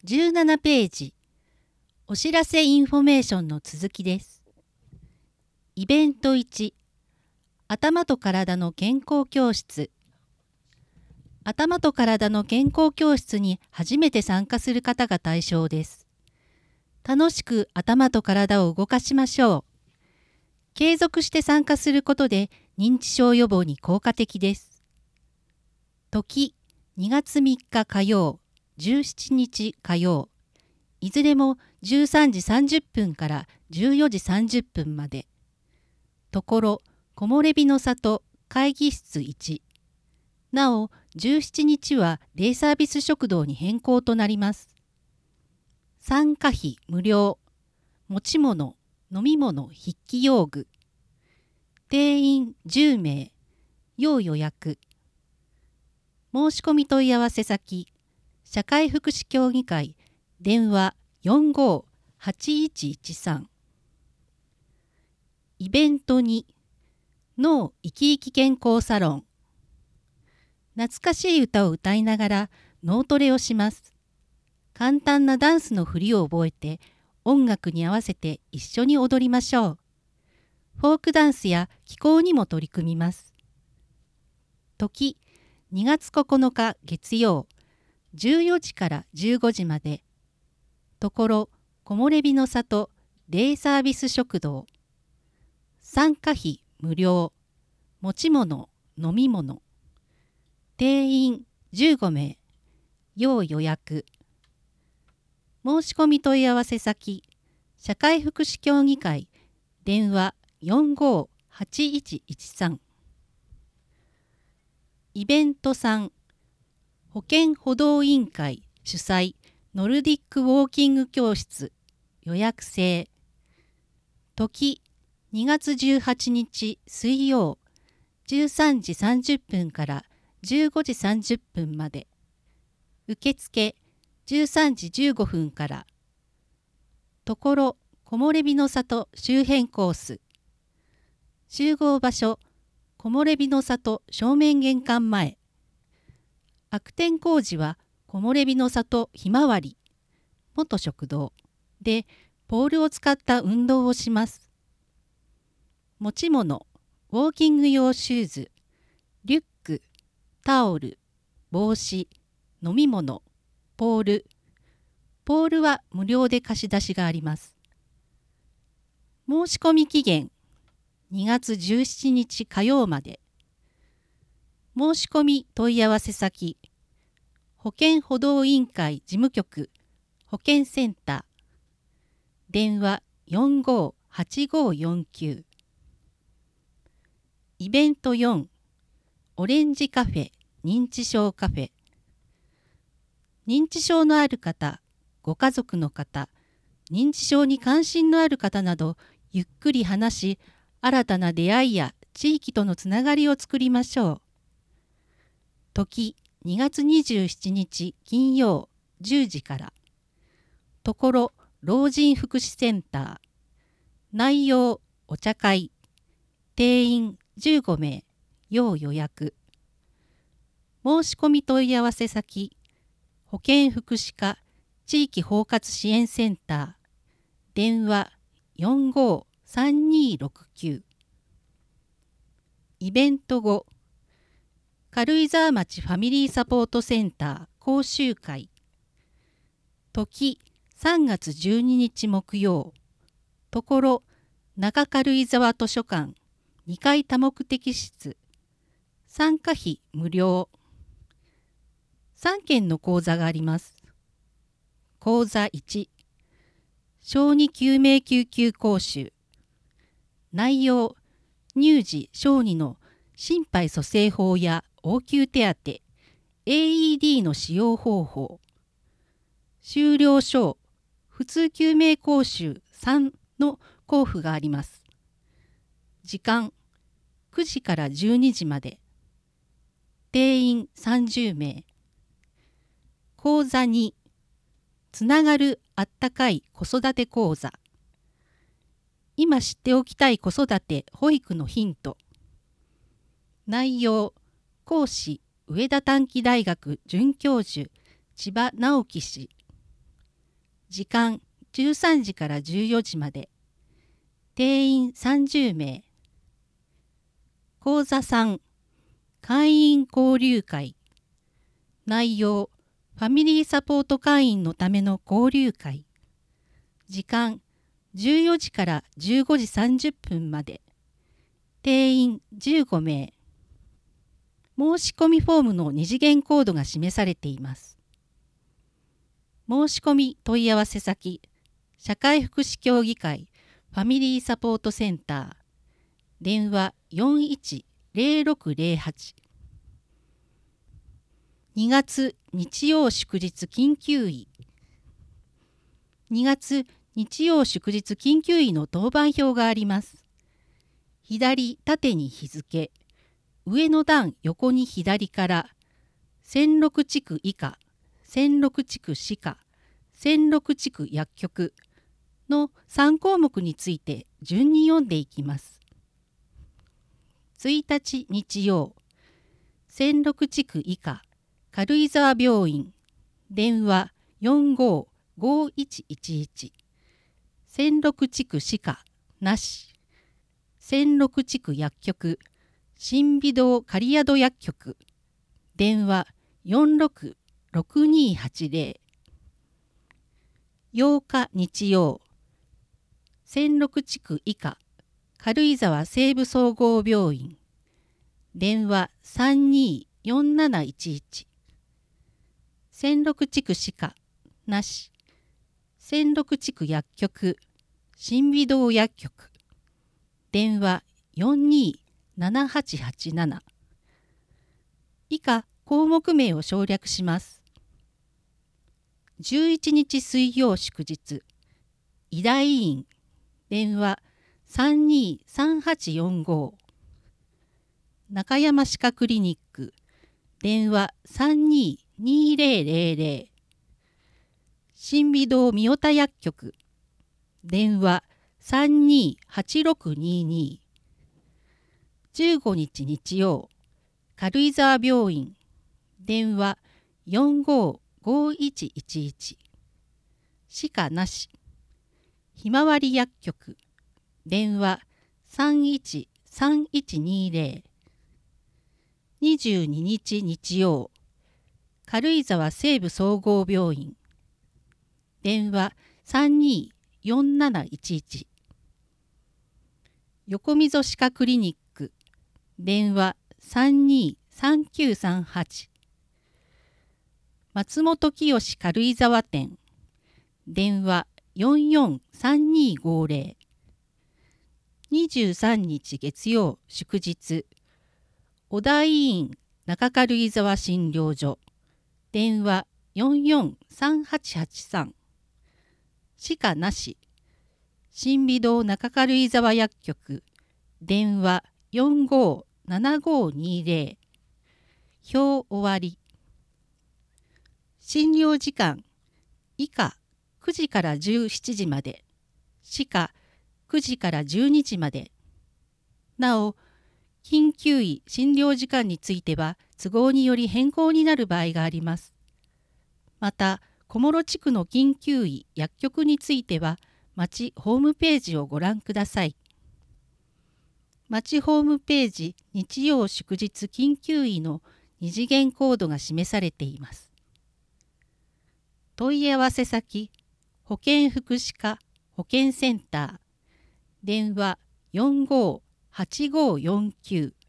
17ページ、お知らせインフォメーションの続きです。イベント1、頭と体の健康教室。頭と体の健康教室に初めて参加する方が対象です。楽しく頭と体を動かしましょう。継続して参加することで認知症予防に効果的です。時、2月3日火曜、17日火曜。いずれも13時30分から14時30分まで。ところ、木漏れ日の里会議室1。なお、17日はデイサービス食堂に変更となります。参加費無料。持ち物、飲み物、筆記用具。定員10名。要予約。申し込み問い合わせ先、社会福祉協議会、電話45-8113。イベント2、脳生き生き健康サロン。懐かしい歌を歌いながら脳トレをします。簡単なダンスの振りを覚えて、音楽に合わせて一緒に踊りましょう。フォークダンスや気功にも取り組みます。時、2月9日月曜、14時から15時まで。ところ、木漏れ日の里デイサービス食堂。参加費無料。持ち物、飲み物。定員15名。要予約。申し込み問い合わせ先、社会福祉協議会、電話45-8113。イベント3、保健補導委員会主催ノルディックウォーキング教室、予約制。時、2月18日水曜、13時30分から15時30分まで。受付13時15分から。ところ、木漏れ日の里周辺コース。集合場所、木漏れ日の里正面玄関前。悪天工事は木漏れ日の里ひまわり、元食堂でポールを使った運動をします。持ち物、ウォーキング用シューズ、リュック、タオル、帽子、飲み物、ポール。ポールは無料で貸し出しがあります。申し込み期限、2月17日火曜まで。申し込み問い合わせ先、保健補導委員会事務局、保健センター。電話45-8549。イベント4、オレンジカフェ認知症カフェ。認知症のある方、ご家族の方、認知症に関心のある方など、ゆっくり話し、新たな出会いや地域とのつながりを作りましょう。時、2月27日金曜10時から。ところ、老人福祉センター。内容、お茶会。定員15名。要予約。申し込み問い合わせ先、保健福祉課地域包括支援センター。電話45-3269。イベント後、軽井沢町ファミリーサポートセンター講習会。時、3月12日木曜。ところ、中軽井沢図書館2階多目的室。参加費無料。3件の講座があります。講座1、小児救命救急講習。内容、乳児小児の心肺蘇生法や応急手当、AED の使用方法。修了証、普通救命講習3の交付があります。時間、9時から12時まで。定員30名。講座2、つながるあったかい子育て講座。今知っておきたい子育て・保育のヒント。内容、講師、上田短期大学准教授、千葉直樹氏。 時間13時から14時まで。定員30名。講座3、会員交流会。内容、ファミリーサポート会員のための交流会。時間、14時から15時30分まで。定員15名。申し込みフォームの二次元コードが示されています。申し込み問い合わせ先、社会福祉協議会ファミリーサポートセンター。電話410608。2月日曜祝日緊急医。2月日曜祝日緊急医の当番表があります。左縦に日付、上の段横に左から、仙六地区以下、仙六地区歯科、仙六地区薬局の3項目について順に読んでいきます。1日日曜、仙六地区以下、軽井沢病院、電話455111。仙六地区歯科、なし。仙六地区薬局、新美堂刈宿薬局、電話466280。8日日曜、仙六地区以下、軽井沢西部総合病院、電話324711。仙六地区歯科、なし。仙六地区薬局、新美堂薬局、電話427887。以下項目名を省略します。11日水曜祝日、医大医院、電話323845。中山歯科クリニック、電話322000。新美堂三代田薬局、電話328622。15日日曜、軽井沢病院、電話455111。歯科なし。ひまわり薬局、電話313120。22日日曜、軽井沢西部総合病院、電話324711。横溝歯科クリニック、電話323938。松本清軽井沢店、電話443250。23日月曜祝日、小田医院中軽井沢診療所、電話443883。歯科なし。新美堂中軽井沢薬局、電話457520。表終わり。診療時間、以下9時から17時まで、歯科9時から12時まで。なお、緊急医診療時間については都合により変更になる場合があります。また、小諸地区の緊急医薬局については、町ホームページをご覧ください。町ホームページ日曜祝日緊急医の二次元コードが示されています。問い合わせ先、保健福祉課保健センター、電話458549。